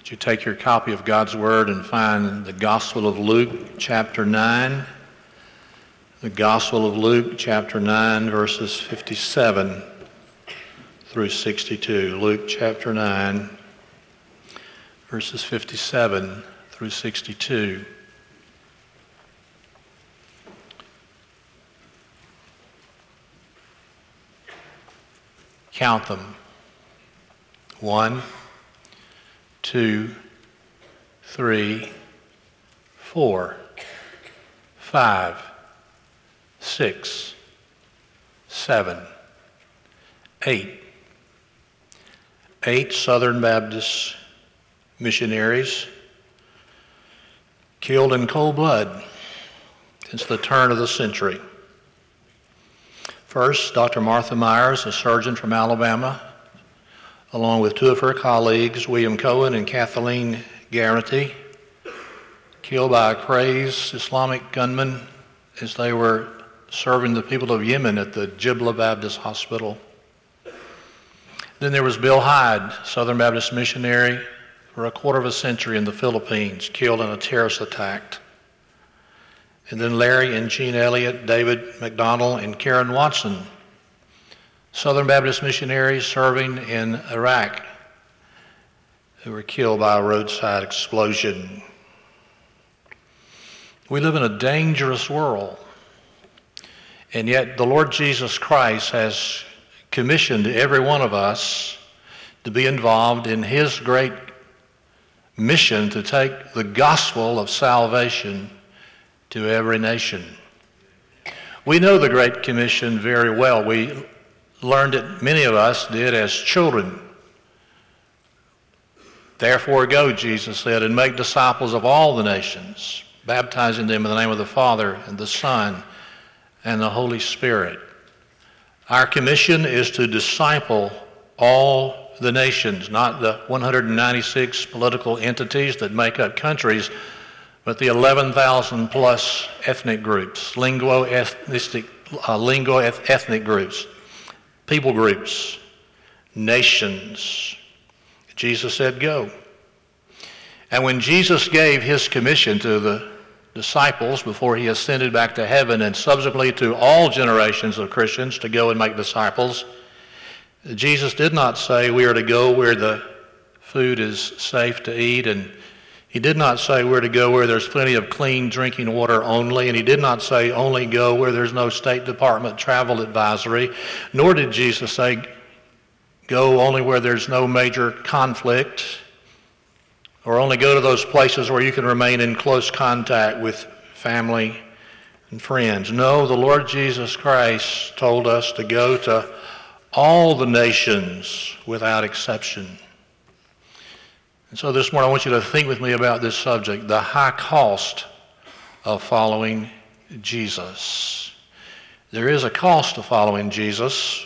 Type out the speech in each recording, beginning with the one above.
Would you take your copy of God's Word and find the Gospel of Luke, chapter 9? The Gospel of Luke, chapter 9, verses 57 through 62. Luke, chapter 9, verses 57 through 62. Count them. 1, 2, 3, 4, 5, 6, 7, 8. 8 Southern Baptist missionaries killed in cold blood since the turn of the century. First, Dr. Martha Myers, a surgeon from Alabama, along with 2 of her colleagues, William Cohen and Kathleen Garrity, killed by a crazed Islamic gunman as they were serving the people of Yemen at the Jibla Baptist Hospital. Then there was Bill Hyde, Southern Baptist missionary for a quarter of a century in the Philippines, killed in a terrorist attack. And then Larry and Jean Elliott, David McDonald, and Karen Watson, Southern Baptist missionaries serving in Iraq, who were killed by a roadside explosion. We live in a dangerous world, and yet the Lord Jesus Christ has commissioned every one of us to be involved in His great mission to take the gospel of salvation to every nation. We know the Great Commission very well. We learned it, many of us did, as children. Therefore go, Jesus said, and make disciples of all the nations, baptizing them in the name of the Father and the Son and the Holy Spirit. Our commission is to disciple all the nations, not the 196 political entities that make up countries, but the 11,000 plus ethnic groups, lingo-ethnic groups, people groups, nations. Jesus said, go. And when Jesus gave His commission to the disciples before He ascended back to heaven, and subsequently to all generations of Christians to go and make disciples, Jesus did not say we are to go where the food is safe to eat, and He did not say we're to go where there's plenty of clean drinking water only, and He did not say only go where there's no State Department travel advisory, nor did Jesus say go only where there's no major conflict, or only go to those places where you can remain in close contact with family and friends. No, the Lord Jesus Christ told us to go to all the nations without exception. And so this morning I want you to think with me about this subject, the high cost of following Jesus. There is a cost to following Jesus.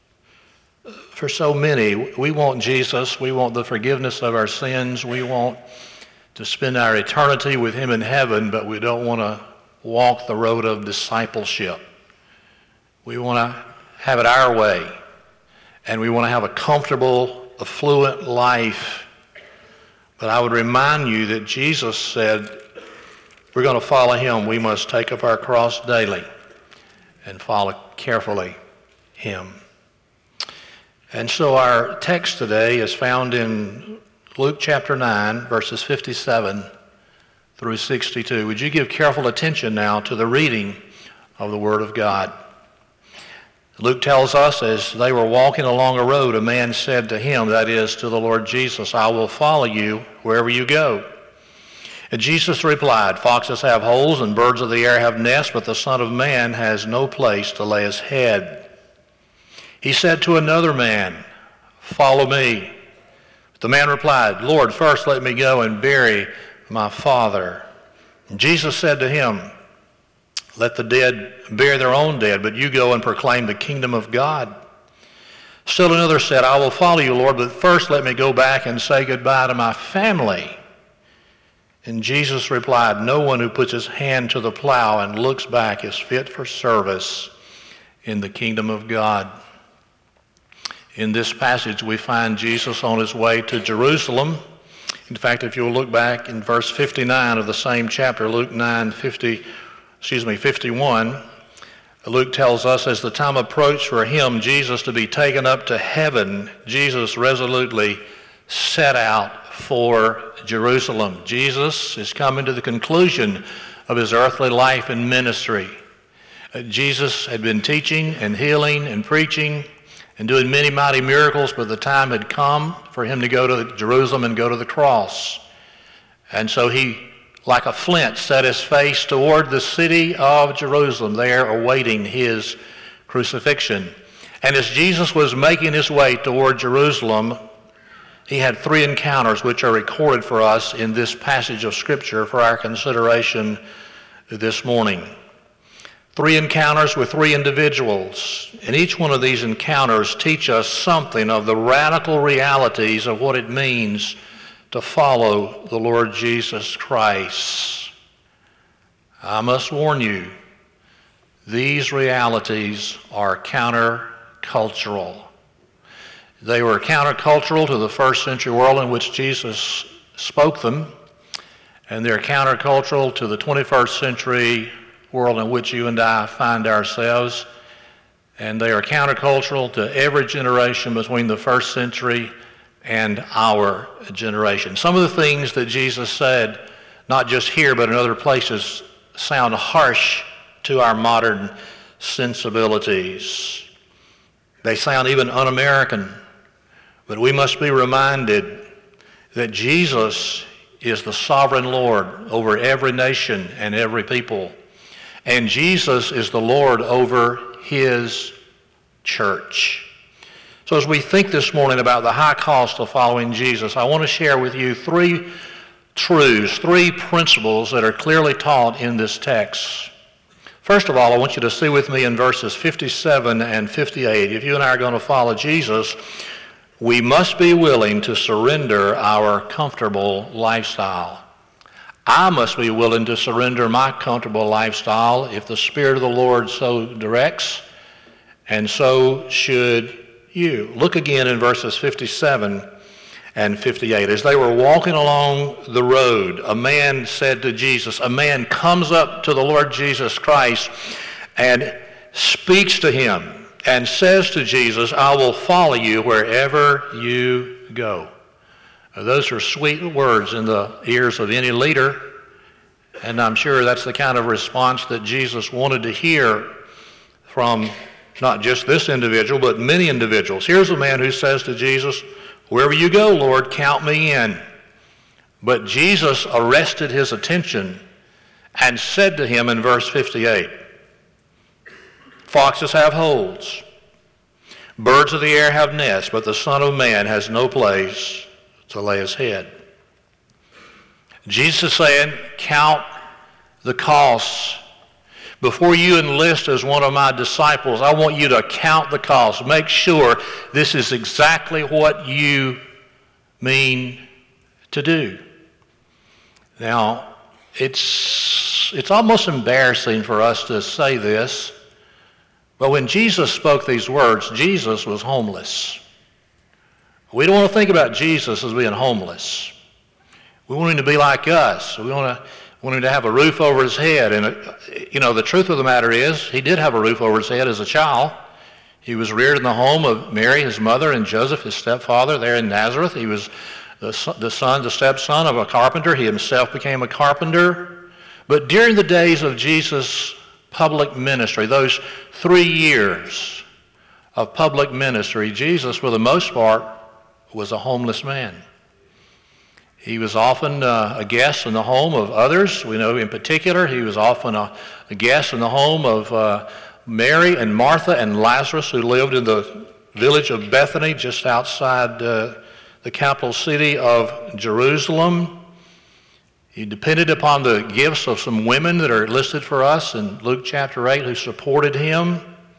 For so many, we want Jesus, we want the forgiveness of our sins, we want to spend our eternity with Him in heaven, but we don't want to walk the road of discipleship. We want to have it our way, and we want to have a comfortable, affluent life. But I would remind you that Jesus said, if we're going to follow Him, we must take up our cross daily and follow carefully Him. And so our text today is found in Luke chapter 9, verses 57 through 62. Would you give careful attention now to the reading of the Word of God? Luke tells us, as they were walking along a road, a man said to him, that is, to the Lord Jesus, I will follow you wherever you go. And Jesus replied, foxes have holes and birds of the air have nests, but the Son of Man has no place to lay His head. He said to another man, follow me. The man replied, Lord, first let me go and bury my father. And Jesus said to him, let the dead bury their own dead, but you go and proclaim the kingdom of God. Still another said, I will follow you, Lord, but first let me go back and say goodbye to my family. And Jesus replied, no one who puts his hand to the plow and looks back is fit for service in the kingdom of God. In this passage, we find Jesus on his way to Jerusalem. In fact, if you'll look back in verse 59 of the same chapter, Luke 51, Luke tells us, as the time approached for him, Jesus, to be taken up to heaven, Jesus resolutely set out for Jerusalem. Jesus is coming to the conclusion of his earthly life and ministry. Jesus had been teaching and healing and preaching and doing many mighty miracles, but the time had come for him to go to Jerusalem and go to the cross. And so he, like a flint, set his face toward the city of Jerusalem, there awaiting his crucifixion. And as Jesus was making his way toward Jerusalem, he had three encounters which are recorded for us in this passage of Scripture for our consideration this morning. Three encounters with three individuals, and each one of these encounters teach us something of the radical realities of what it means to follow the Lord Jesus Christ. I must warn you, these realities are countercultural. They were countercultural to the first century world in which Jesus spoke them, and they're countercultural to the 21st century world in which you and I find ourselves, and they are countercultural to every generation between the first century and our generation. Some of the things that Jesus said, not just here but in other places, sound harsh to our modern sensibilities. They sound even un-American, but we must be reminded that Jesus is the sovereign Lord over every nation and every people. And Jesus is the Lord over his church. So as we think this morning about the high cost of following Jesus, I want to share with you three truths, three principles that are clearly taught in this text. First of all, I want you to see with me in verses 57 and 58. If you and I are going to follow Jesus, we must be willing to surrender our comfortable lifestyle. I must be willing to surrender my comfortable lifestyle if the Spirit of the Lord so directs, and so should you. Look again in verses 57 and 58. As they were walking along the road, a man said to Jesus, a man comes up to the Lord Jesus Christ and speaks to him and says to Jesus, I will follow you wherever you go. Those are sweet words in the ears of any leader, and I'm sure that's the kind of response that Jesus wanted to hear from not just this individual, but many individuals. Here's a man who says to Jesus, wherever you go, Lord, count me in. But Jesus arrested his attention and said to him in verse 58, foxes have holes, birds of the air have nests, but the Son of Man has no place to lay his head. Jesus is saying, count the costs. Before you enlist as one of my disciples, I want you to count the costs. Make sure this is exactly what you mean to do. Now, it's almost embarrassing for us to say this, but when Jesus spoke these words, Jesus was homeless. We don't want to think about Jesus as being homeless. We want him to be like us. We want him to have a roof over his head. And, the truth of the matter is, he did have a roof over his head as a child. He was reared in the home of Mary, his mother, and Joseph, his stepfather, there in Nazareth. He was the stepson of a carpenter. He himself became a carpenter. But during the days of Jesus' public ministry, those 3 years of public ministry, Jesus, for the most part, was a homeless man. He was often a guest in the home of others. We know in particular he was often a guest in the home of Mary and Martha and Lazarus, who lived in the village of Bethany just outside the capital city of Jerusalem. He depended upon the gifts of some women that are listed for us in Luke chapter 8 who supported him.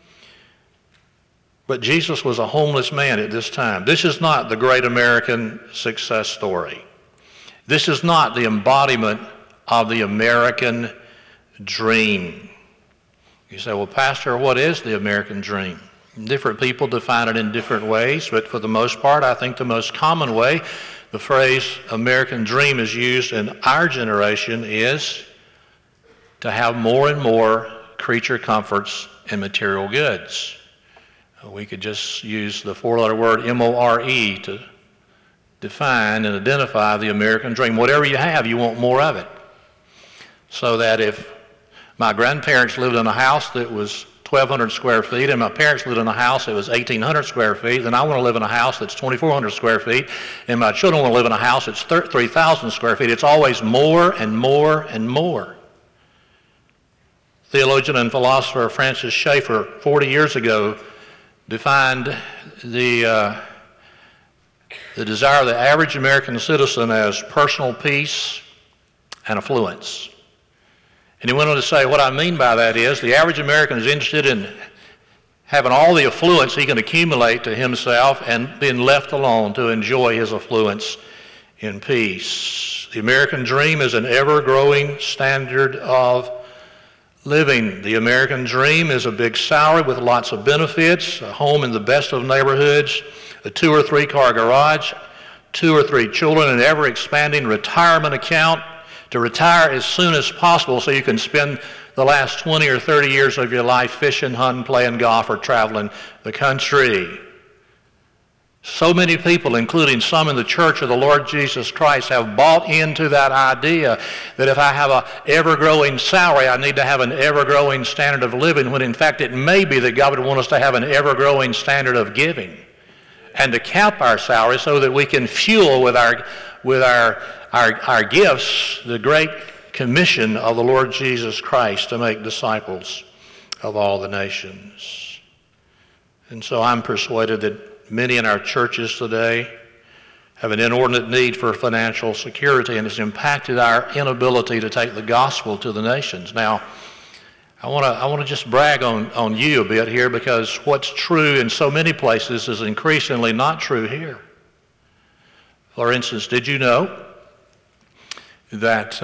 But Jesus was a homeless man at this time. This is not the great American success story. This is not the embodiment of the American dream. You say, well, Pastor, what is the American dream? Different people define it in different ways, but for the most part, I think the most common way the phrase American dream is used in our generation is to have more and more creature comforts and material goods. We could just use the four-letter word M-O-R-E to define and identify the American dream. Whatever you have, you want more of it. So that if my grandparents lived in a house that was 1,200 square feet and my parents lived in a house that was 1,800 square feet, then I want to live in a house that's 2,400 square feet, and my children want to live in a house that's 3,000 square feet. It's always more and more and more. Theologian and philosopher Francis Schaeffer, 40 years ago, defined the desire of the average American citizen as personal peace and affluence. And he went on to say, what I mean by that is the average American is interested in having all the affluence he can accumulate to himself and being left alone to enjoy his affluence in peace. The American dream is an ever-growing standard of living. The American dream is a big salary with lots of benefits, a home in the best of neighborhoods, a 2 or 3 car garage, 2 or 3 children, an ever-expanding retirement account, to retire as soon as possible so you can spend the last 20 or 30 years of your life fishing, hunting, playing golf, or traveling the country. So many people, including some in the Church of the Lord Jesus Christ, have bought into that idea that if I have an ever-growing salary, I need to have an ever-growing standard of living, when in fact it may be that God would want us to have an ever-growing standard of giving and to cap our salary so that we can fuel with our gifts the great commission of the Lord Jesus Christ to make disciples of all the nations. And so I'm persuaded that many in our churches today have an inordinate need for financial security, and it's impacted our inability to take the gospel to the nations. Now, I want to just brag on you a bit here, because what's true in so many places is increasingly not true here. For instance, did you know that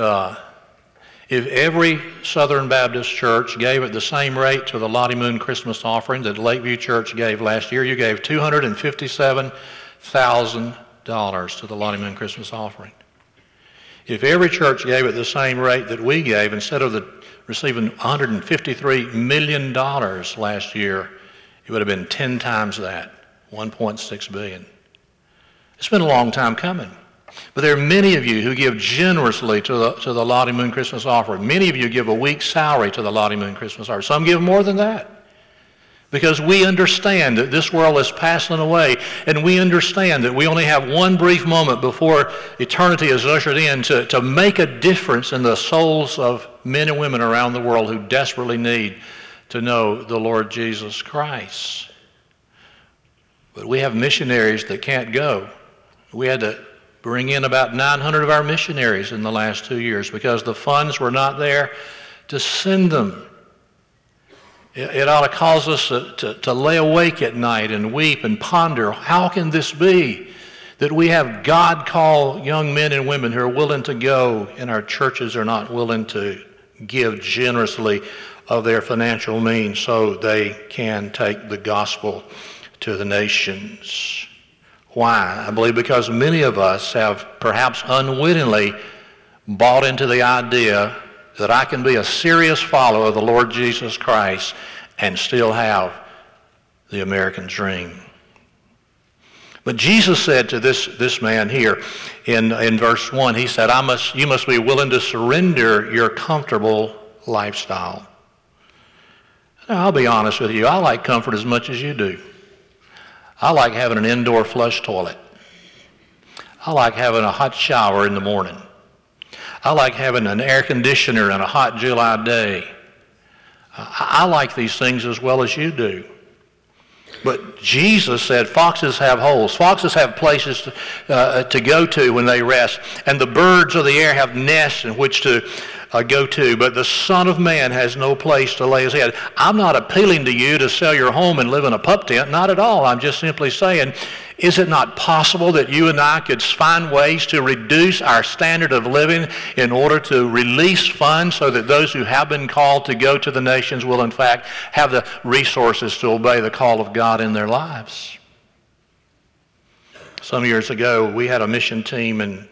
if every Southern Baptist church gave at the same rate to the Lottie Moon Christmas offering that Lakeview Church gave last year, you gave $257,000 to the Lottie Moon Christmas offering. If every church gave at the same rate that we gave, instead of receiving $153 million last year, it would have been 10 times that, $1.6 billion. It's been a long time coming. But there are many of you who give generously to the Lottie Moon Christmas offering. Many of you give a week's salary to the Lottie Moon Christmas offering. Some give more than that. Because we understand that this world is passing away, and we understand that we only have one brief moment before eternity is ushered in to make a difference in the souls of men and women around the world who desperately need to know the Lord Jesus Christ. But we have missionaries that can't go. We had to bring in about 900 of our missionaries in the last 2 years because the funds were not there to send them. It ought to cause us to lay awake at night and weep and ponder, how can this be that we have God-called young men and women who are willing to go and our churches are not willing to give generously of their financial means so they can take the gospel to the nations? Why? I believe because many of us have perhaps unwittingly bought into the idea that I can be a serious follower of the Lord Jesus Christ and still have the American dream. But Jesus said to this man here in verse 1, he said, you must be willing to surrender your comfortable lifestyle. Now, I'll be honest with you, I like comfort as much as you do. I like having an indoor flush toilet. I like having a hot shower in the morning. I like having an air conditioner on a hot July day. I like these things as well as you do. But Jesus said foxes have holes. Foxes have places to go to when they rest. And the birds of the air have nests in which to go to. But the Son of Man has no place to lay his head. I'm not appealing to you to sell your home and live in a pup tent. Not at all. I'm just simply saying, is it not possible that you and I could find ways to reduce our standard of living in order to release funds so that those who have been called to go to the nations will in fact have the resources to obey the call of God in their lives? some years ago, we had a mission team in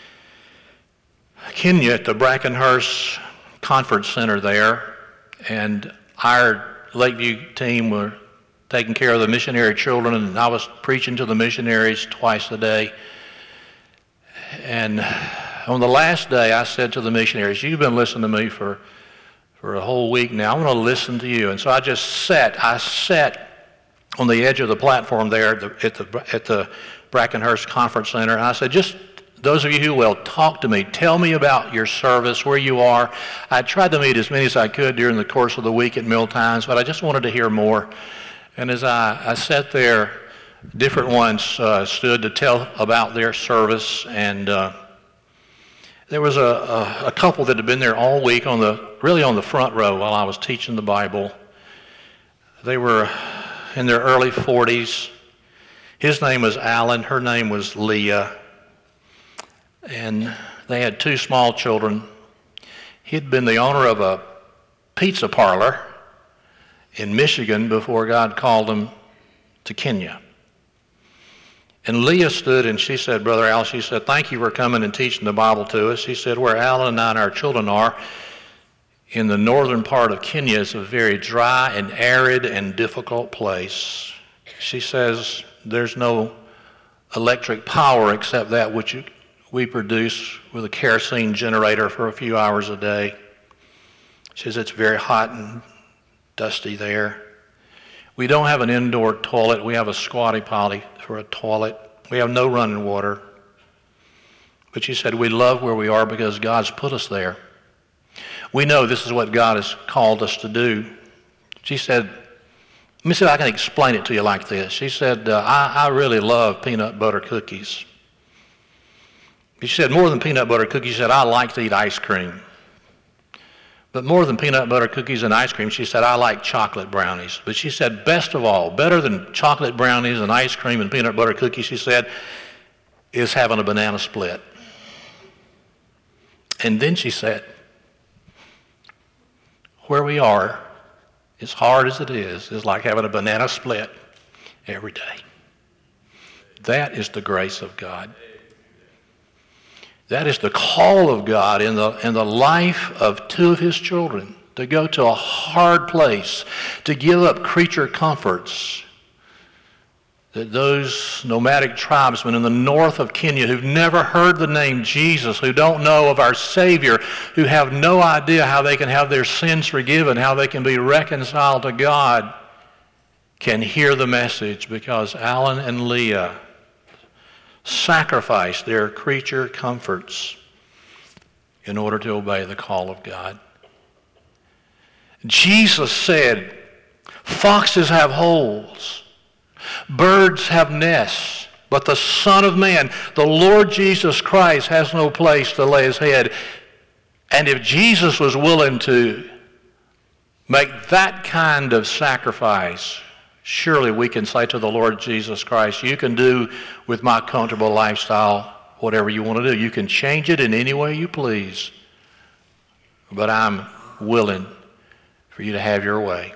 Kenya at the Brackenhurst Conference Center there, and our Lakeview team were taking care of the missionary children, and I was preaching to the missionaries twice a day. And on the last day, I said to the missionaries, you've been listening to me for a whole week now. I'm going to listen to you. And so I sat on the edge of the platform there at the Brackenhurst Conference Center, and I said, just those of you who will, talk to me. Tell me about your service, where you are. I tried to meet as many as I could during the course of the week at meal times, but I just wanted to hear more. And as I sat there, different ones stood to tell about their service, and there was a couple that had been there all week really on the front row while I was teaching the Bible. They were in their early 40s. His name was Alan, her name was Leah, and they had 2 small children. He'd been the owner of a pizza parlor in Michigan before God called him to Kenya. And Leah stood and she said, Brother Al, she said, thank you for coming and teaching the Bible to us. She said, where Alan and I and our children are, in the northern part of Kenya, is a very dry and arid and difficult place. She says, there's no electric power except that which we produce with a kerosene generator for a few hours a day. She says, it's very hot and dusty there. We don't have an indoor toilet. We have a squatty potty for a toilet. We have no running water. But she said, we love where we are because God's put us there. We know this is what God has called us to do. She said, let me see if I can explain it to you like this. She said, I really love peanut butter cookies. She said, more than peanut butter cookies, she said, I like to eat ice cream. But more than peanut butter cookies and ice cream, she said, I like chocolate brownies. But she said, best of all, better than chocolate brownies and ice cream and peanut butter cookies, she said, is having a banana split. And then she said, where we are, as hard as it is like having a banana split every day. That is the grace of God. That is the call of God in the life of 2 of his children, to go to a hard place, to give up creature comforts that those nomadic tribesmen in the north of Kenya who've never heard the name Jesus, who don't know of our Savior, who have no idea how they can have their sins forgiven, how they can be reconciled to God, can hear the message because Alan and Leah sacrifice their creature comforts in order to obey the call of God. Jesus said, foxes have holes, birds have nests, but the Son of Man, the Lord Jesus Christ, has no place to lay his head. And if Jesus was willing to make that kind of sacrifice, surely we can say to the Lord Jesus Christ, you can do with my comfortable lifestyle whatever you want to do. You can change it in any way you please, but I'm willing for you to have your way.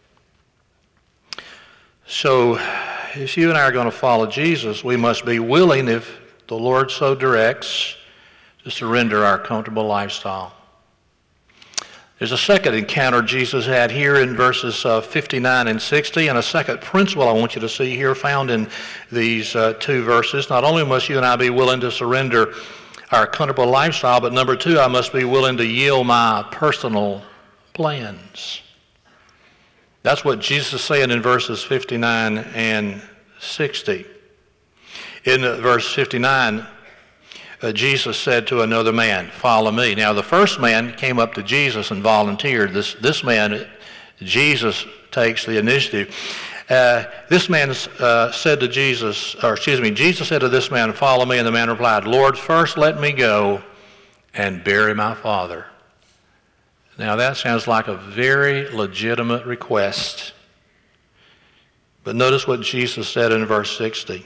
So if you and I are going to follow Jesus, we must be willing, if the Lord so directs, to surrender our comfortable lifestyle. There's a second encounter Jesus had here in verses 59 and 60, and a second principle I want you to see here found in these 2 verses. Not only must you and I be willing to surrender our comfortable lifestyle, but number 2, I must be willing to yield my personal plans. That's what Jesus is saying in verses 59 and 60. In verse 59, Jesus said to another man, follow me. Now the first man came up to Jesus and volunteered. This man, Jesus takes the initiative. This man said to Jesus, Jesus said to this man, follow me. And the man replied, Lord, first let me go and bury my father. Now that sounds like a very legitimate request. But notice what Jesus said in verse 60.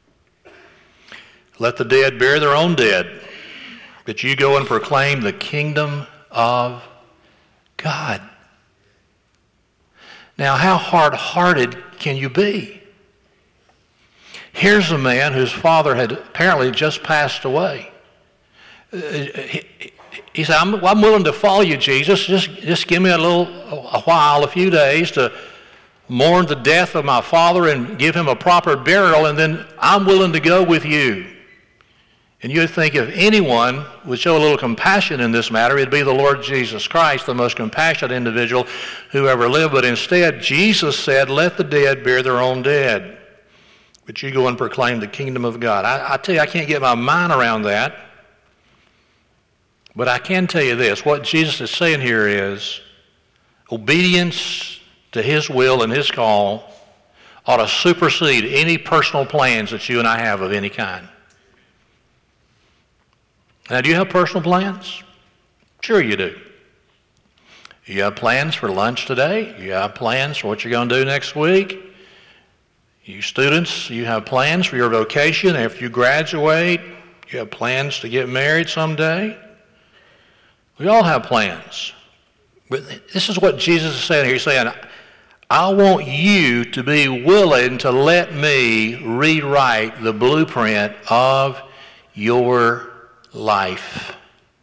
Let the dead bury their own dead, but you go and proclaim the kingdom of God. Now, how hard-hearted can you be? Here's a man whose father had apparently just passed away. He said, I'm willing to follow you, Jesus. Just give me a few days to mourn the death of my father and give him a proper burial, and then I'm willing to go with you. And you'd think if anyone would show a little compassion in this matter, it'd be the Lord Jesus Christ, the most compassionate individual who ever lived. But instead, Jesus said, let the dead bury their own dead. But you go and proclaim the kingdom of God. I tell you, I can't get my mind around that. But I can tell you this. What Jesus is saying here is obedience to his will and his call ought to supersede any personal plans that you and I have of any kind. Now, do you have personal plans? Sure you do. You have plans for lunch today. You have plans for what you're going to do next week. You students, you have plans for your vocation after you graduate. You have plans to get married someday. We all have plans. But this is what Jesus is saying here. He's saying, I want you to be willing to let me rewrite the blueprint of your life.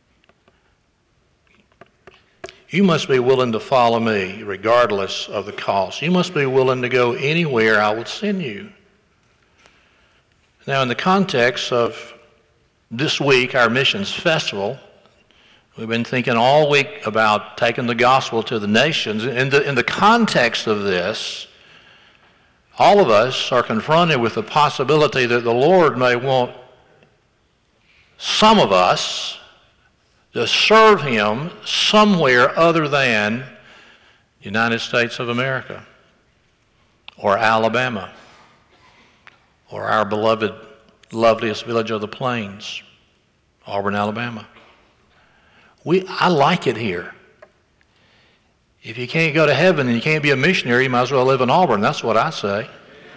You must be willing to follow me regardless of the cost. You must be willing to go anywhere I will send you. Now, in the context of this week, our missions festival, we've been thinking all week about taking the gospel to the nations. In the context of this, all of us are confronted with the possibility that the Lord may want some of us to serve him somewhere other than the United States of America or Alabama or our beloved, loveliest village of the plains, Auburn, Alabama. I like it here. If you can't go to heaven and you can't be a missionary, you might as well live in Auburn. That's what I say.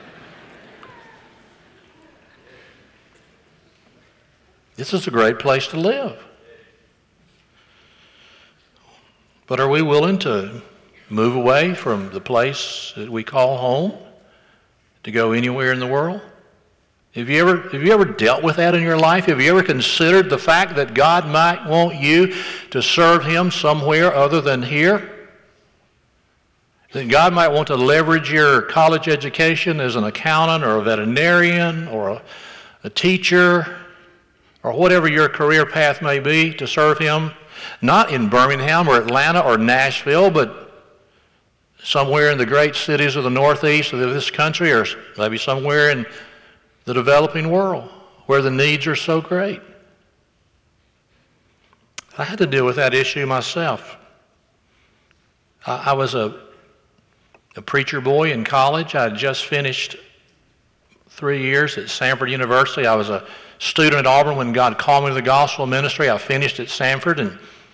This is a great place to live. But are we willing to move away from the place that we call home to go anywhere in the world? Have you ever dealt with that in your life? Have you ever considered the fact that God might want you to serve him somewhere other than here? That God might want to leverage your college education as an accountant or a veterinarian or a teacher or whatever your career path may be to serve him, not in Birmingham or Atlanta or Nashville, but somewhere in the great cities of the Northeast of this country, or maybe somewhere in the developing world where the needs are so great. I had to deal with that issue myself. I was a preacher boy in college. I had just finished 3 years at Samford University. I was a student at Auburn when God called me to the gospel ministry. I finished at Samford, and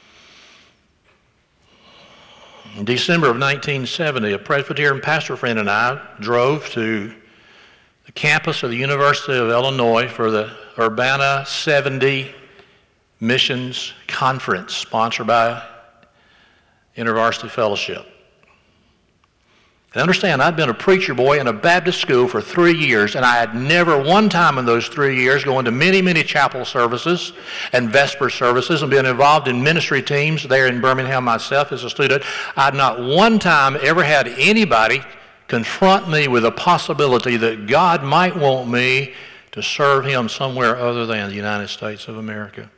in December of 1970, a Presbyterian pastor friend and I drove to the campus of the University of Illinois for the Urbana 70 Missions Conference sponsored by InterVarsity Fellowship. And understand, I'd been a preacher boy in a Baptist school for 3 years, and I had never one time in those 3 years going to many, many chapel services and Vesper services and been involved in ministry teams there in Birmingham myself as a student. I'd not one time ever had anybody confront me with a possibility that God might want me to serve him somewhere other than the United States of America.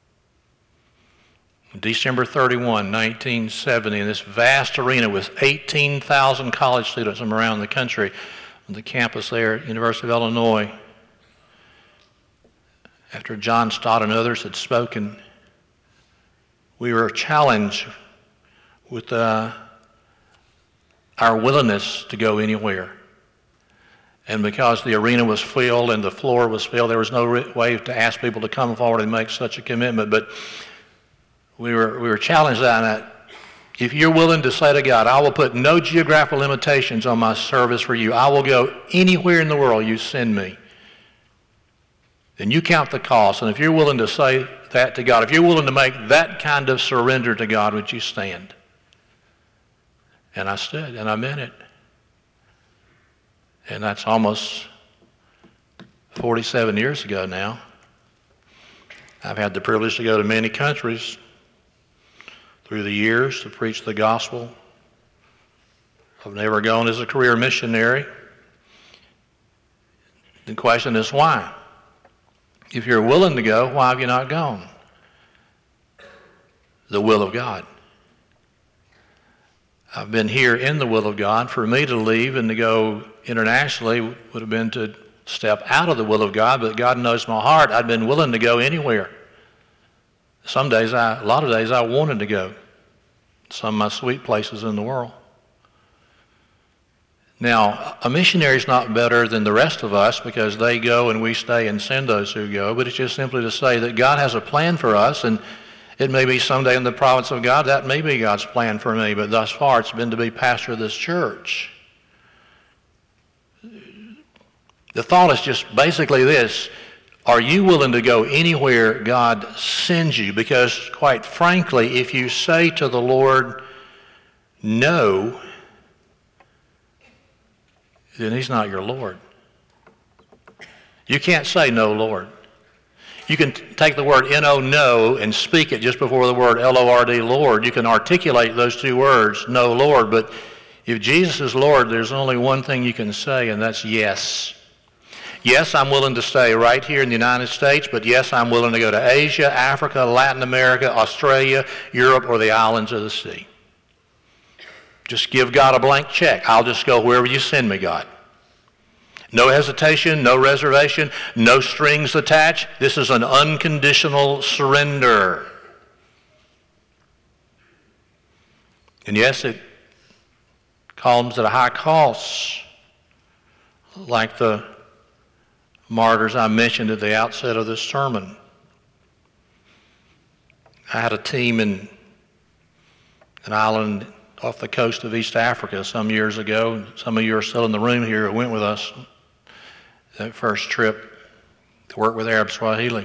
December 31, 1970, in this vast arena with 18,000 college students from around the country on the campus there at University of Illinois. After John Stott and others had spoken, we were challenged with our willingness to go anywhere. And because the arena was filled and the floor was filled, there was no way to ask people to come forward and make such a commitment. But we were challenged on that. If you're willing to say to God, I will put no geographical limitations on my service for you. I will go anywhere in the world you send me. Then you count the cost. And if you're willing to say that to God, if you're willing to make that kind of surrender to God, would you stand? And I stood, and I meant it. And that's almost 47 years ago now. I've had the privilege to go to many countries through the years to preach the gospel. I've never gone as a career missionary. The question is why? If you're willing to go, why have you not gone? The will of God. I've been here in the will of God. For me to leave and to go internationally would have been to step out of the will of God, but God knows my heart. I'd been willing to go anywhere. A lot of days I wanted to go. Some of my sweet places in the world. Now, a missionary is not better than the rest of us because they go and we stay and send those who go, but it's just simply to say that God has a plan for us, and it may be someday in the providence of God, that may be God's plan for me, but thus far it's been to be pastor of this church. The thought is just basically this: are you willing to go anywhere God sends you? Because quite frankly, if you say to the Lord, no, then he's not your Lord. You can't say no, Lord. You can take the word no, and speak it just before the word Lord, Lord. You can articulate those two words, no, Lord. But if Jesus is Lord, there's only one thing you can say, and that's yes. Yes, I'm willing to stay right here in the United States, but yes, I'm willing to go to Asia, Africa, Latin America, Australia, Europe, or the islands of the sea. Just give God a blank check. I'll just go wherever you send me, God. No hesitation, no reservation, no strings attached. This is an unconditional surrender. And yes, it comes at a high cost, like the martyrs I mentioned at the outset of this sermon. I had a team in an island off the coast of East Africa some years ago. Some of you are still in the room here who went with us that first trip to work with Arab Swahili.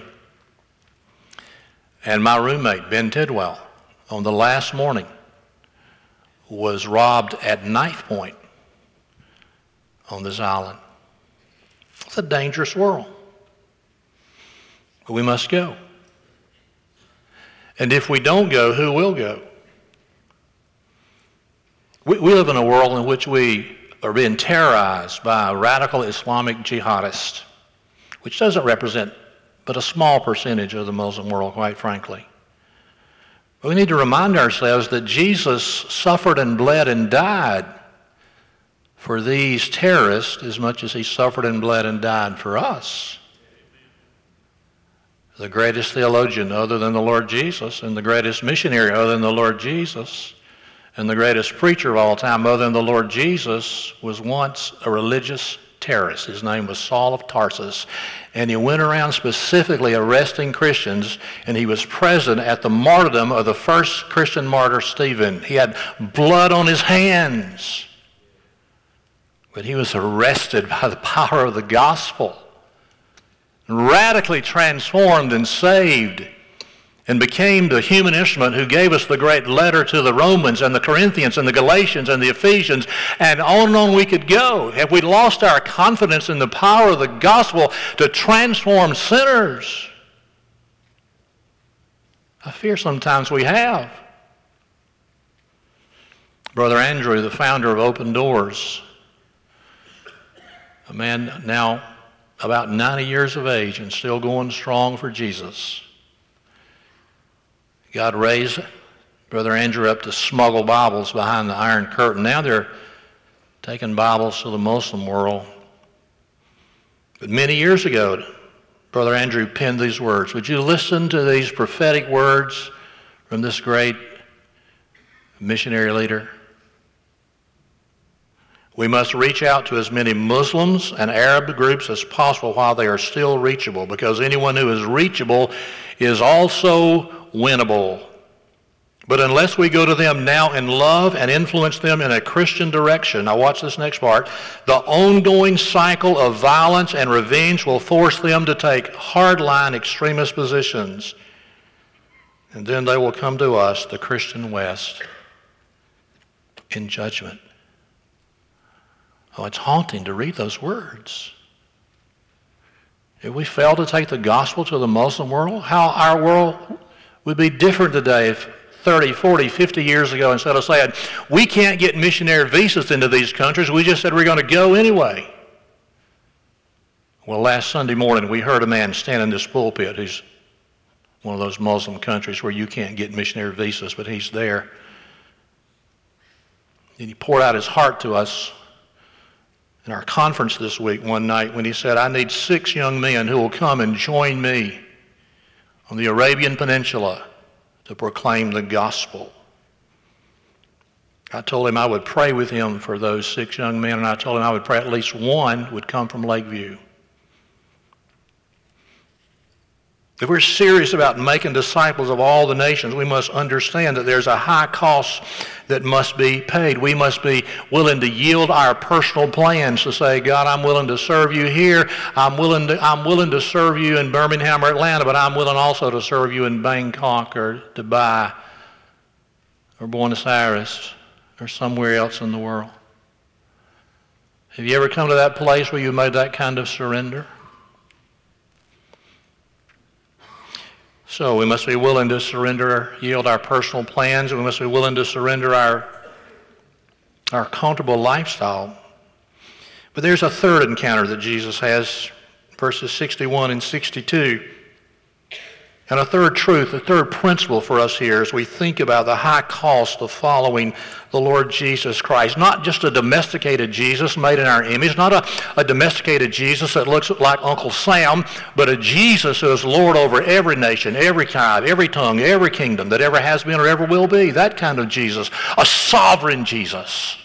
And my roommate, Ben Tidwell, on the last morning was robbed at knife point on this island. It's a dangerous world. But we must go. And if we don't go, who will go? We live in a world in which we are being terrorized by a radical Islamic jihadist, which doesn't represent but a small percentage of the Muslim world, quite frankly. But we need to remind ourselves that Jesus suffered and bled and died for these terrorists as much as he suffered and bled and died for us. The greatest theologian other than the Lord Jesus, and the greatest missionary other than the Lord Jesus, and the greatest preacher of all time other than the Lord Jesus was once a religious terrorist. His name was Saul of Tarsus, and he went around specifically arresting Christians, and he was present at the martyrdom of the first Christian martyr, Stephen. He had blood on his hands, but he was arrested by the power of the gospel, radically transformed and saved, and became the human instrument who gave us the great letter to the Romans and the Corinthians and the Galatians and the Ephesians, and on we could go. Have we lost our confidence in the power of the gospel to transform sinners? I fear sometimes we have. Brother Andrew, the founder of Open Doors, a man now about 90 years of age and still going strong for Jesus. God raised Brother Andrew up to smuggle Bibles behind the Iron Curtain. Now they're taking Bibles to the Muslim world. But many years ago, Brother Andrew penned these words. Would you listen to these prophetic words from this great missionary leader? We must reach out to as many Muslims and Arab groups as possible while they are still reachable, because anyone who is reachable is also winnable. But unless we go to them now in love and influence them in a Christian direction, now watch this next part, the ongoing cycle of violence and revenge will force them to take hardline extremist positions. And then they will come to us, the Christian West, in judgment. Oh, it's haunting to read those words. If we fail to take the gospel to the Muslim world, how our world would be different today if 30, 40, 50 years ago, instead of saying, we can't get missionary visas into these countries, we just said we're going to go anyway. Well, last Sunday morning, we heard a man stand in this pulpit. He's one of those Muslim countries where you can't get missionary visas, but he's there. And he poured out his heart to us in our conference this week one night when he said, I need 6 young men who will come and join me on the Arabian Peninsula to proclaim the gospel. I told him I would pray with him for those 6 young men, and I told him I would pray at least one would come from Lakeview. If we're serious about making disciples of all the nations, we must understand that there's a high cost that must be paid. We must be willing to yield our personal plans to say, God, I'm willing to serve you here. I'm willing to serve you in Birmingham or Atlanta, but I'm willing also to serve you in Bangkok or Dubai or Buenos Aires or somewhere else in the world. Have you ever come to that place where you made that kind of surrender? So we must be willing to yield our personal plans. We must be willing to surrender our comfortable lifestyle. But there's a third encounter that Jesus has, verses 61 and 62. And a third truth, a third principle for us here as we think about the high cost of following the Lord Jesus Christ. Not just a domesticated Jesus made in our image, not a domesticated Jesus that looks like Uncle Sam, but a Jesus who is Lord over every nation, every tribe, every tongue, every kingdom that ever has been or ever will be. That kind of Jesus, a sovereign Jesus.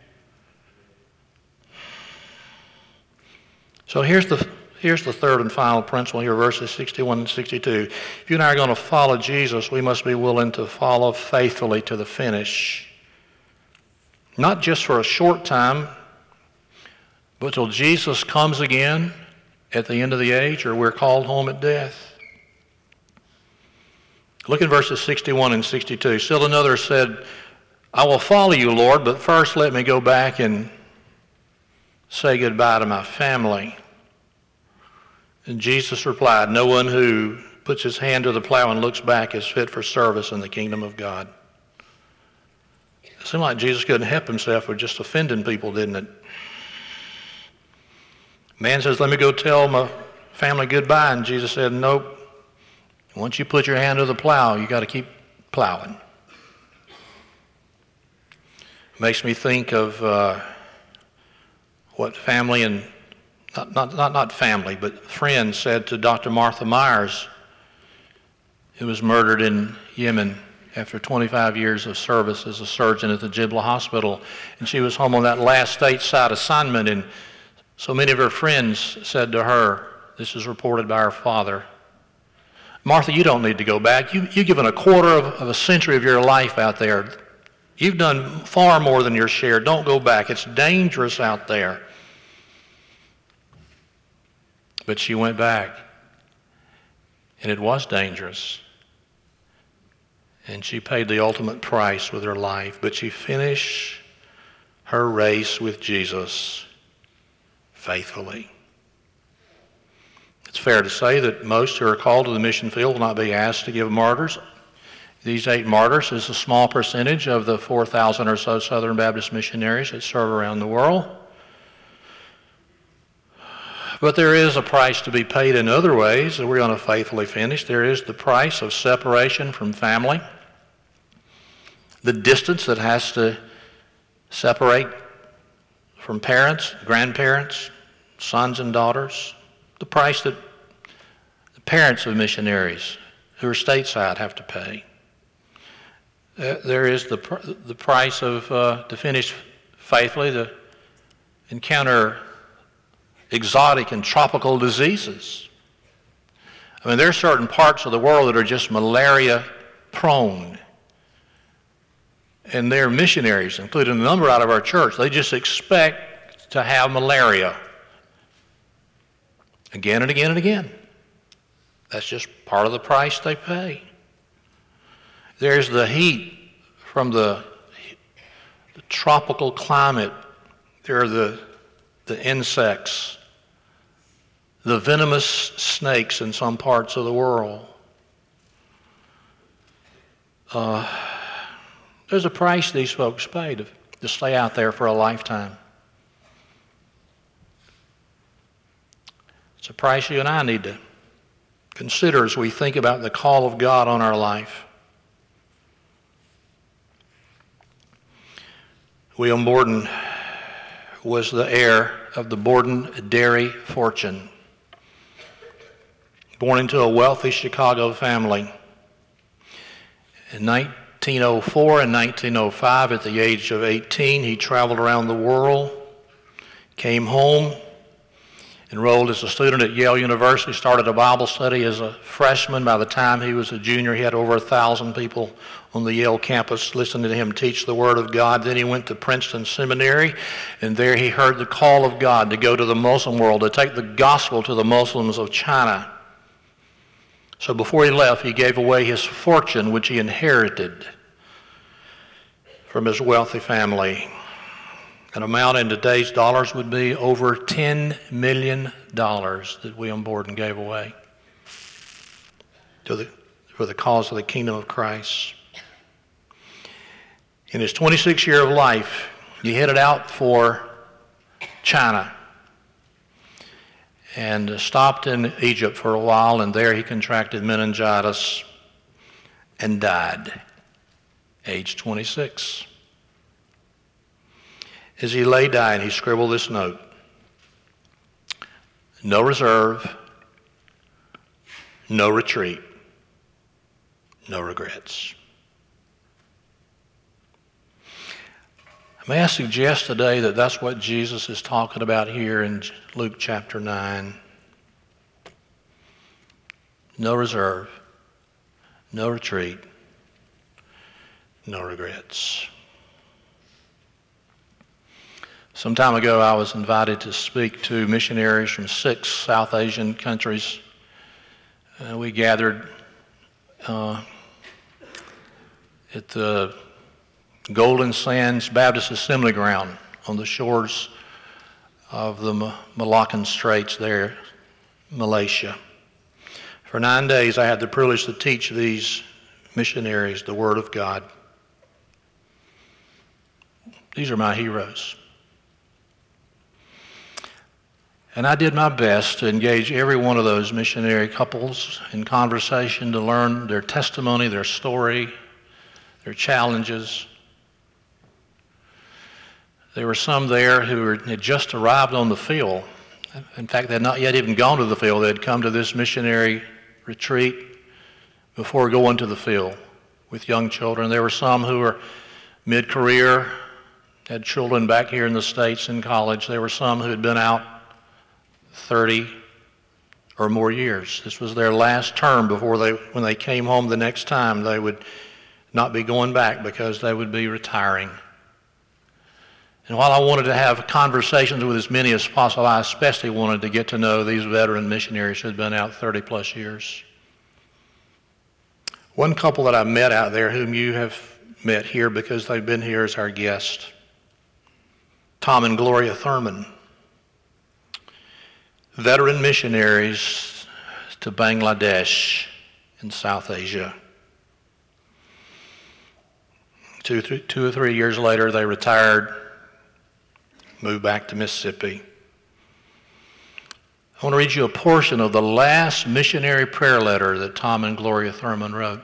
So here's the third and final principle here, verses 61 and 62. If you and I are going to follow Jesus, we must be willing to follow faithfully to the finish. Not just for a short time, but till Jesus comes again at the end of the age, or we're called home at death. Look at verses 61 and 62. Still another said, I will follow you, Lord, but first let me go back and say goodbye to my family. And Jesus replied, no one who puts his hand to the plow and looks back is fit for service in the kingdom of God. It seemed like Jesus couldn't help himself with just offending people, didn't it? Man says, let me go tell my family goodbye. And Jesus said, nope. Once you put your hand to the plow, you got to keep plowing. Makes me think of what family and not family, but friends said to Dr. Martha Myers, who was murdered in Yemen after 25 years of service as a surgeon at the Jibla Hospital. And she was home on that last stateside assignment, and so many of her friends said to her, this is reported by her father, Martha, you don't need to go back. You've given a quarter of a century of your life out there. You've done far more than your share. Don't go back. It's dangerous out there. But she went back, and it was dangerous. And she paid the ultimate price with her life. But she finished her race with Jesus faithfully. It's fair to say that most who are called to the mission field will not be asked to give martyrs. These 8 martyrs is a small percentage of the 4,000 or so Southern Baptist missionaries that serve around the world. But there is a price to be paid in other ways that we're going to faithfully finish. There is the price of separation from family, the distance that has to separate from parents, grandparents, sons and daughters, the price that the parents of missionaries who are stateside have to pay. There is the price of to finish faithfully, to encounter exotic and tropical diseases. I mean, there are certain parts of the world that are just malaria prone. And they're missionaries, including a number out of our church. They just expect to have malaria again and again and again. That's just part of the price they pay. There's the heat from the tropical climate. There are the insects the venomous snakes in some parts of the world. There's a price these folks pay to stay out there for a lifetime. It's a price you and I need to consider as we think about the call of God on our life. William Borden was the heir of the Borden dairy fortune. Born into a wealthy Chicago family. In 1904 and 1905, at the age of 18, he traveled around the world, came home, enrolled as a student at Yale University, started a Bible study as a freshman. By the time he was a junior, he had over 1,000 people on the Yale campus listening to him teach the Word of God. Then he went to Princeton Seminary, and there he heard the call of God to go to the Muslim world, to take the gospel to the Muslims of China. So before he left, he gave away his fortune, which he inherited from his wealthy family. An amount in today's dollars would be over $10 million that William Borden gave away for the cause of the kingdom of Christ. In his 26th year of life, he headed out for China and stopped in Egypt for a while, and there he contracted meningitis and died, age 26. As he lay dying, he scribbled this note: no reserve, no retreat, no regrets. May I suggest today that that's what Jesus is talking about here in Luke chapter 9. No reserve, no retreat, no regrets. Some time ago, I was invited to speak to missionaries from 6 South Asian countries. We gathered at the Golden Sands Baptist Assembly Ground on the shores of the Malaccan Straits there, Malaysia. For 9 days, I had the privilege to teach these missionaries the Word of God. These are my heroes. And I did my best to engage every one of those missionary couples in conversation to learn their testimony, their story, their challenges. There were some there who had just arrived on the field. In fact, they had not yet even gone to the field. They had come to this missionary retreat before going to the field with young children. There were some who were mid-career, had children back here in the States in college. There were some who had been out 30 or more years. This was their last term before when they came home the next time, they would not be going back because they would be retiring. And while I wanted to have conversations with as many as possible, I especially wanted to get to know these veteran missionaries who had been out 30 plus years. One couple that I met out there, whom you have met here because they've been here as our guest, Tom and Gloria Thurman, veteran missionaries to Bangladesh in South Asia. Two or three years later, they retired, moved back to Mississippi. I want to read you a portion of the last missionary prayer letter that Tom and Gloria Thurman wrote.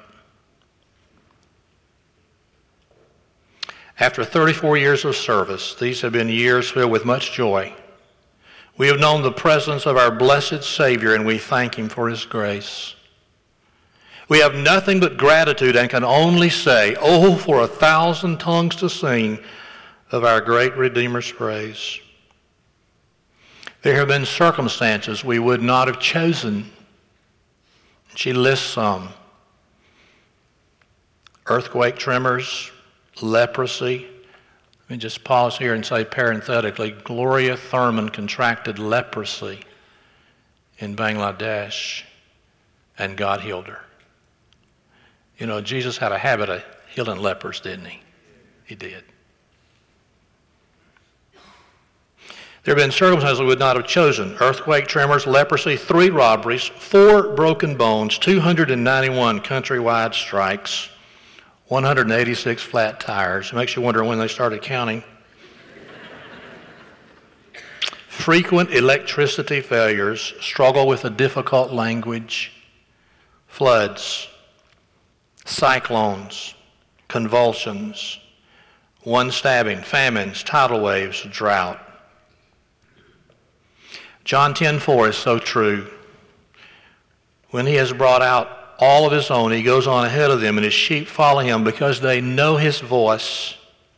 After 34 years of service, these have been years filled with much joy. We have known the presence of our blessed Savior, and we thank Him for His grace. We have nothing but gratitude and can only say, oh, for 1,000 tongues to sing of our great Redeemer's praise. There have been circumstances we would not have chosen. She lists some. Earthquake tremors, leprosy. Let me just pause here and say parenthetically, Gloria Thurman contracted leprosy in Bangladesh, and God healed her. You know, Jesus had a habit of healing lepers, didn't He? He did. There have been circumstances we would not have chosen. Earthquake, tremors, leprosy, 3 robberies, 4 broken bones, 291 countrywide strikes, 186 flat tires. It makes you wonder when they started counting. Frequent electricity failures, struggle with a difficult language, floods, cyclones, convulsions, 1 stabbing, famines, tidal waves, drought. John 10:4 is so true. When he has brought out all of his own, he goes on ahead of them, and his sheep follow him because they know his voice.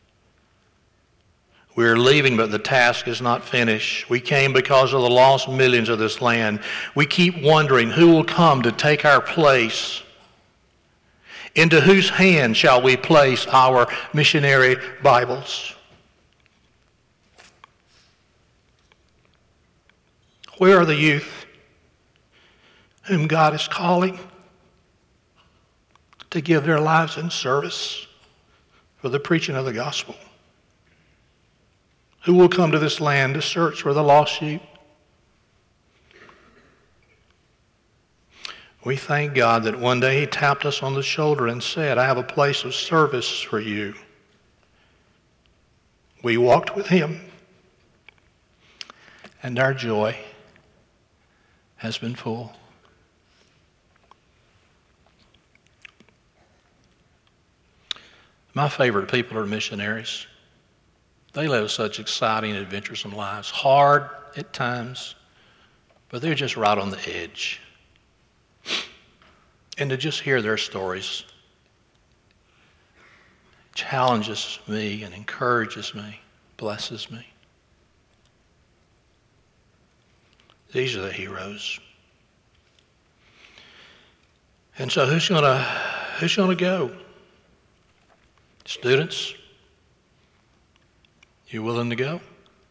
We are leaving, but the task is not finished. We came because of the lost millions of this land. We keep wondering who will come to take our place. Into whose hand shall we place our missionary Bibles? Where are the youth whom God is calling to give their lives in service for the preaching of the gospel? Who will come to this land to search for the lost sheep? We thank God that one day he tapped us on the shoulder and said, I have a place of service for you. We walked with him, and our joy has been full. My favorite people are missionaries. They live such exciting, adventuresome lives, hard at times, but they're just right on the edge. And to just hear their stories challenges me and encourages me, blesses me. These are the heroes. And so who's going to go? Students, you willing to go?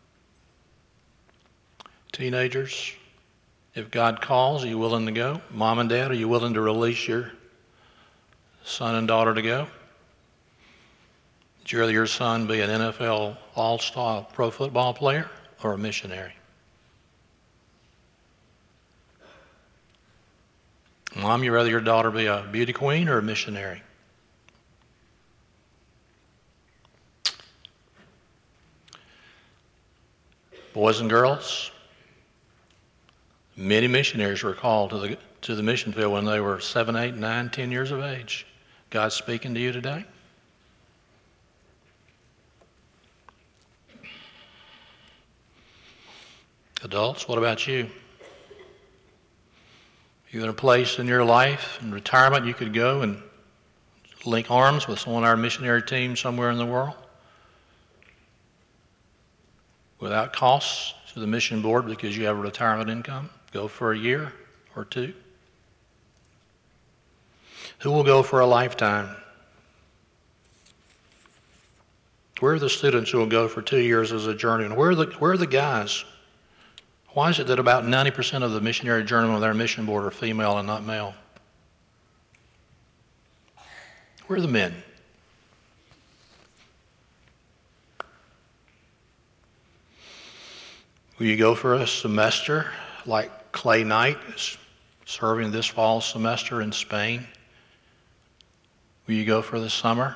Teenagers, if God calls, are you willing to go? Mom and Dad, are you willing to release your son and daughter to go? Would you rather your son be an NFL all-star pro football player or a missionary? Mom, you rather your daughter be a beauty queen or a missionary? Boys and girls, many missionaries were called to the mission field when they were 7, 8, 9, 10 years of age. God's speaking to you today. Adults, what about you? You in a place in your life, in retirement, you could go and link arms with someone on our missionary team somewhere in the world without costs to the mission board because you have a retirement income? Go for a year or 2. Who will go for a lifetime? Where are the students who will go for 2 years as a journeyman? Where are the guys? Why is it that about 90% of the missionary journeymen with our mission board are female and not male? Where are the men? Will you go for a semester like Clay Knight is serving this fall semester in Spain? Will you go for the summer?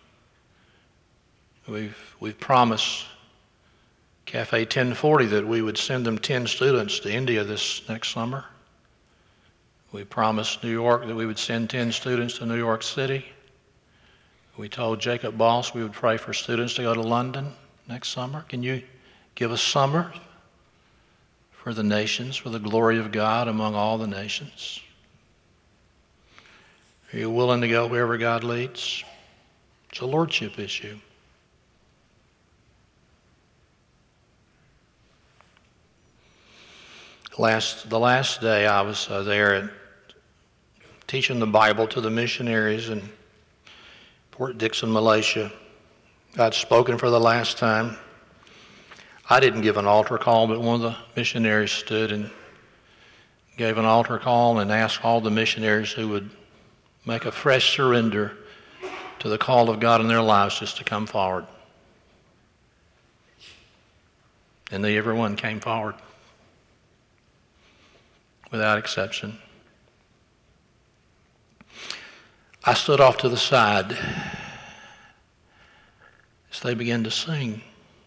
We've promised Cafe 1040 that we would send them 10 students to India this next summer. We promised New York that we would send 10 students to New York City. We told Jacob Boss we would pray for students to go to London next summer. Can you give a summer for the nations, for the glory of God among all the nations? Are you willing to go wherever God leads? It's a lordship issue. The last day I was there teaching the Bible to the missionaries in Port Dickson, Malaysia. I'd spoken for the last time. I didn't give an altar call, but one of the missionaries stood and gave an altar call and asked all the missionaries who would make a fresh surrender to the call of God in their lives just to come forward. And everyone came forward, without exception. I stood off to the side as they began to sing.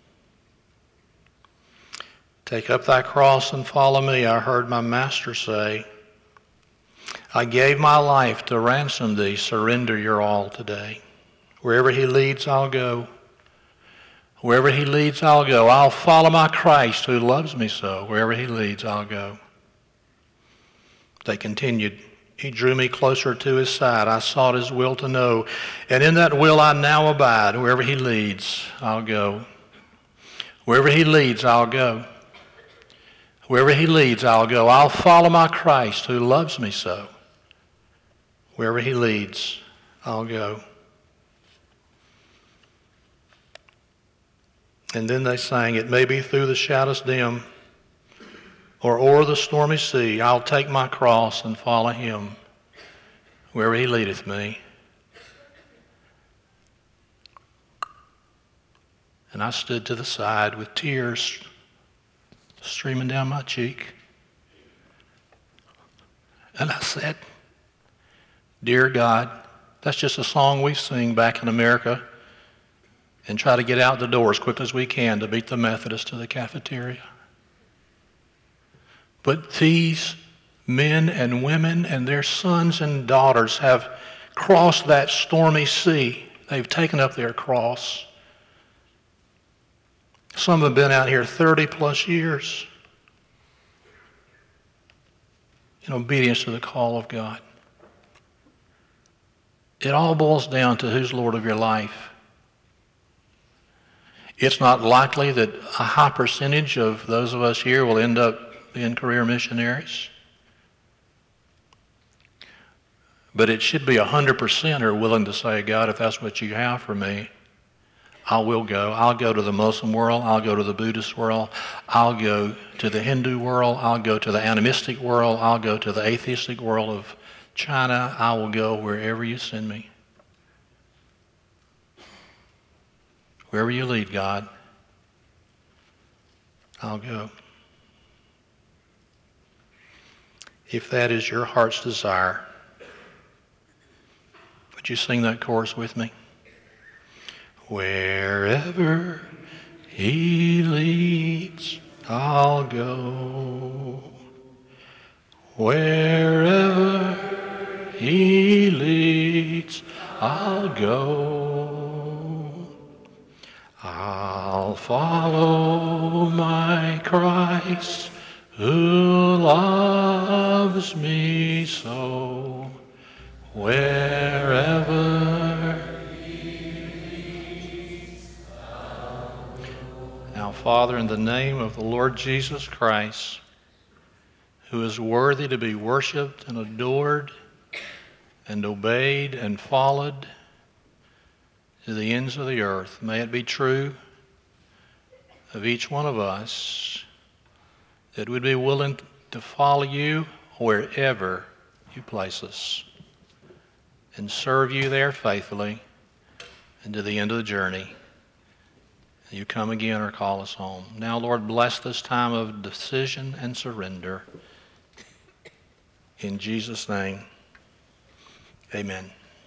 Take up thy cross and follow me, I heard my master say. I gave my life to ransom thee, surrender your all today. Wherever he leads, I'll go. Wherever he leads, I'll go. I'll follow my Christ who loves me so. Wherever he leads, I'll go. They continued. He drew me closer to his side. I sought his will to know. And in that will I now abide. Wherever he leads, I'll go. Wherever he leads, I'll go. Wherever he leads, I'll go. I'll follow my Christ who loves me so. Wherever he leads, I'll go. And then they sang, it may be through the shadows dim, or o'er the stormy sea, I'll take my cross and follow him, wherever he leadeth me. And I stood to the side with tears streaming down my cheek. And I said, dear God, that's just a song we sing back in America and try to get out the door as quickly as we can to beat the Methodists to the cafeteria. But these men and women and their sons and daughters have crossed that stormy sea. They've taken up their cross. Some have been out here 30 plus years in obedience to the call of God. It all boils down to who's Lord of your life. It's not likely that a high percentage of those of us here will end up being career missionaries. But it should be 100% are willing to say, God, if that's what you have for me, I will go. I'll go to the Muslim world. I'll go to the Buddhist world. I'll go to the Hindu world. I'll go to the animistic world. I'll go to the atheistic world of China. I will go wherever you send me. Wherever you lead, God, I'll go. If that is your heart's desire, would you sing that chorus with me? Wherever he leads, I'll go. Wherever he leads, I'll go. I'll follow my Christ who loves me so. Wherever Now, Father, in the name of the Lord Jesus Christ, who is worthy to be worshiped and adored and obeyed and followed to the ends of the earth, may it be true of each one of us that we'd be willing to follow you wherever you place us and serve you there faithfully and to the end of the journey. You come again or call us home. Now, Lord, bless this time of decision and surrender. In Jesus' name, amen.